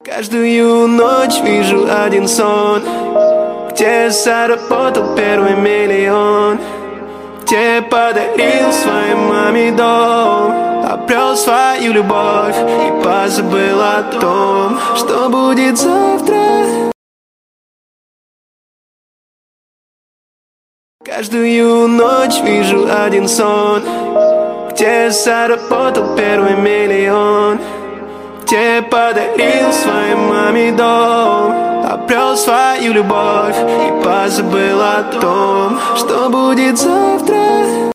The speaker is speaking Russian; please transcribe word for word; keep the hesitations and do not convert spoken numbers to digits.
Каждую ночь вижу один сон, где заработал первый миллион, где подарил своей маме дом, обрел свою любовь и позабыл о том, что будет завтра. Каждую ночь вижу один сон, где заработал первый миллион, где подарил своей маме дом, обрел свою любовь и позабыл о том, что будет завтра.